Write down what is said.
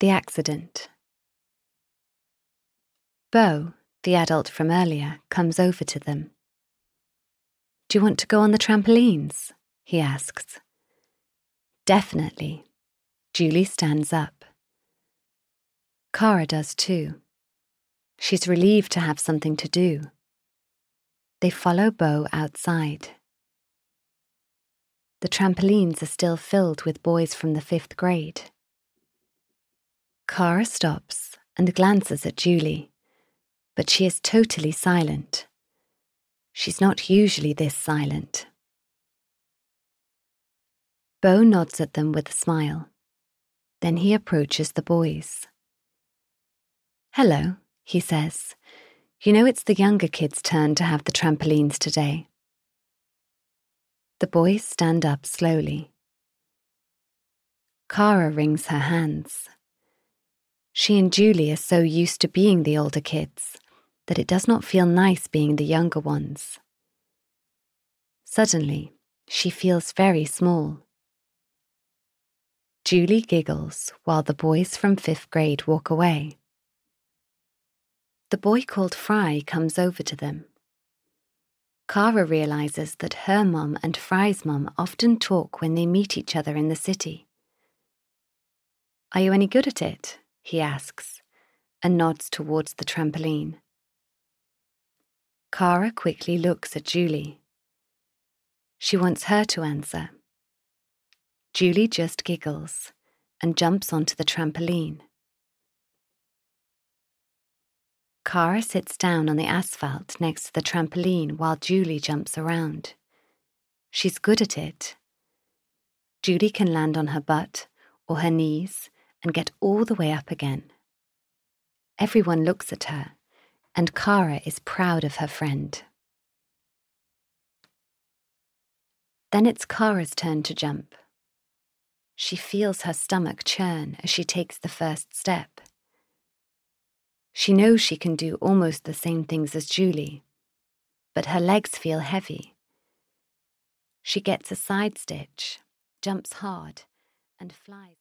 The accident. Beau, the adult from earlier, comes over to them. "Do you want to go on the trampolines?" he asks. "Definitely." Julie stands up. Cara does too. She's relieved to have something to do. They follow Beau outside. The trampolines are still filled with boys from the 5th grade. Cara stops and glances at Julie, but she is totally silent. She's not usually this silent. Beau nods at them with a smile. Then he approaches the boys. "Hello," he says. "You know it's the younger kids' turn to have the trampolines today." The boys stand up slowly. Cara wrings her hands. She and Julie are so used to being the older kids that it does not feel nice being the younger ones. Suddenly, she feels very small. Julie giggles while the boys from 5th grade walk away. The boy called Fry comes over to them. Cara realizes that her mum and Fry's mum often talk when they meet each other in the city. "Are you any good at it?" he asks, and nods towards the trampoline. Cara quickly looks at Julie. She wants her to answer. Julie just giggles and jumps onto the trampoline. Cara sits down on the asphalt next to the trampoline while Julie jumps around. She's good at it. Julie can land on her butt or her knees and get all the way up again. Everyone looks at her, and Cara is proud of her friend. Then it's Cara's turn to jump. She feels her stomach churn as she takes the first step. She knows she can do almost the same things as Julie, but her legs feel heavy. She gets a side stitch, jumps hard, and flies.